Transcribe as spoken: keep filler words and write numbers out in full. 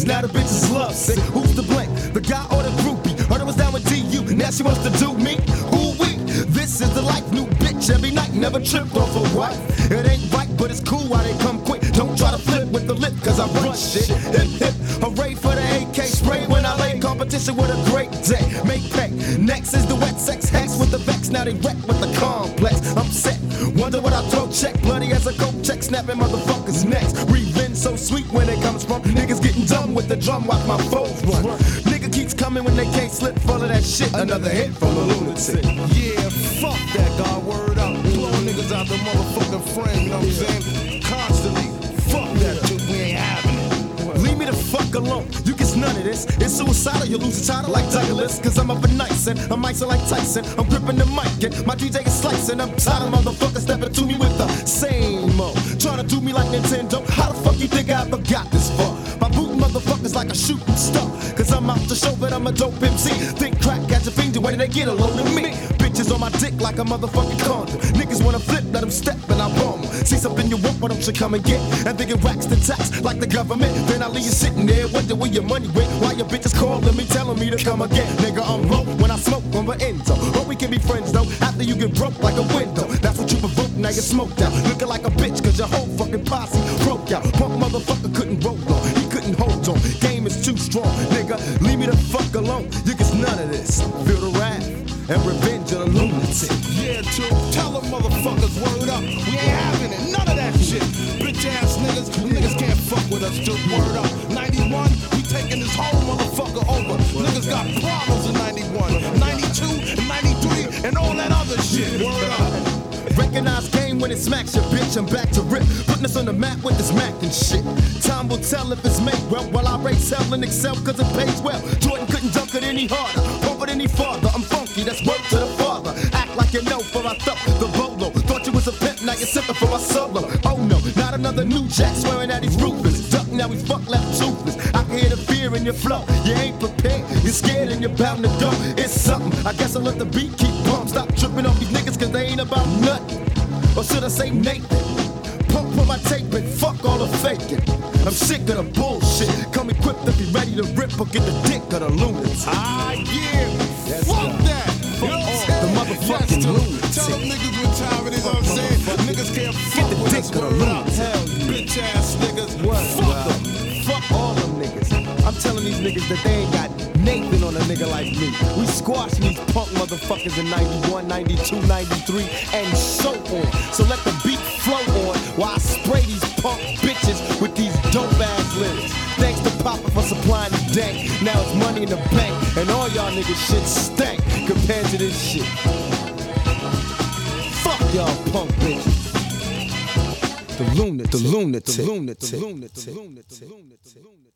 now the bitch is love sick. Who's to blame? The guy or the groupie? Heard I was down with D U, now she wants to do me? Ooh wee, this is the life, new bitch every night, never tripped off a wife. It ain't right, but it's cool while they come quick. Don't try to flip with the lip, cause I run shit. Hip hip, hooray for the A K spray when I lay competition with a great day. Make pay, next is the wet sex hex with the vex, now they wreck with the complex. I'm set, wonder what I throw check, bloody as a coat check, snapping motherfuckers' necks. Revenge so sweet when it comes from niggas getting dumb with the drum, watch my foes run. Nigga keeps coming when they can't slip, full of that shit, another hit from a lunatic. Yeah, fuck that, God, word up. Blow niggas out the motherfucking frame, you know what I'm saying? Constantly, fuck that shit, we ain't having it. Leave me the fuck alone, you get none of this. It's suicidal, you lose your title like Douglas. Cause I'm up at night and I'm icing like Tyson. I'm gripping the mic and my D J is slicing. I'm tired of motherfuckers stepping to me with the same old, trying to do me like Nintendo. How the fuck you think I ever got this far? My boot motherfuckers like a shooting star. Cause I'm out to show that I'm a dope M C. Think crack, catch a finger, where did they get a load of me? Bitches on my dick like a motherfucking condom. Niggas wanna flip, let them step and I bomb them. See something you want, but don't you come and get? And they get racks to tax like the government. Then I leave you sitting there, wonder where your money went. Why your bitches calling me, telling me to come again? Nigga, I'm low when I smoke on the endo. But we can be friends though, after you get broke like a window. That's what you provoke, now you're smoked out. Looking like a bitch, cause your whole fucking posse broke out. Punk motherfucker couldn't roll on, he couldn't hold on. Game is too strong, nigga, leave me the fuck alone. You get none of this, feel the wrath and revenge of the lunatic. Yeah, too. Tell them motherfuckers, word up. We ain't having it, none of that shit. Bitch ass niggas, you niggas can't fuck with us, just word up. ninety-one, we taking this whole motherfucker over. Niggas got problems in ninety-one, ninety-two, and ninety-three, and all that other shit, word up. Recognize game when it smacks your bitch, I'm back to rip. Putting us on the map with this Mac and shit. Time will tell if it's made well. While I race hell and excel cause it pays well. Jordan couldn't dunk it any harder, pump it any farther. I'm funky, that's work to the father. Act like you know for I thought the bolo. Thought you was a pimp, now you're sipping for my solo. Oh no, not another new jack swearing that he's ruthless. Duck, now he's fuck left toothless. I can hear the fear in your flow. You ain't prepared, you're scared and you're bound to go. It's something, I guess I'll let the beat keep pump. Stop tripping off these niggas cause they ain't about nothing. Or should I say Nathan? Pump for my tape and fuck all the faking. I'm sick of the bullshit. Come equipped to be ready to rip or get the dick of the lunatic. Ah, yeah. Yes, fuck sir. that. Fuck all the motherfucking yes, lunatic. Tell them niggas what time it is, you know what I'm saying? Niggas can't fuck the with dick us, of the word up. lunatic. Bitch ass niggas, What? fuck them. Fuck all them niggas. I'm telling these niggas that they ain't got Nathan on a nigga like me. We squashing these punk motherfuckers in ninety-one, ninety-two, ninety-three, and so on. So let the beat flow on while I spray these punk bitches with these dope ass lyrics. Thanks to Papa for supplying the dank. Now it's money in the bank, and all y'all niggas shit stank compared to this shit. Fuck y'all punk bitches. The lunatic, the lunatic, the lunatic, the lunatic, the lunatic, the lunatic.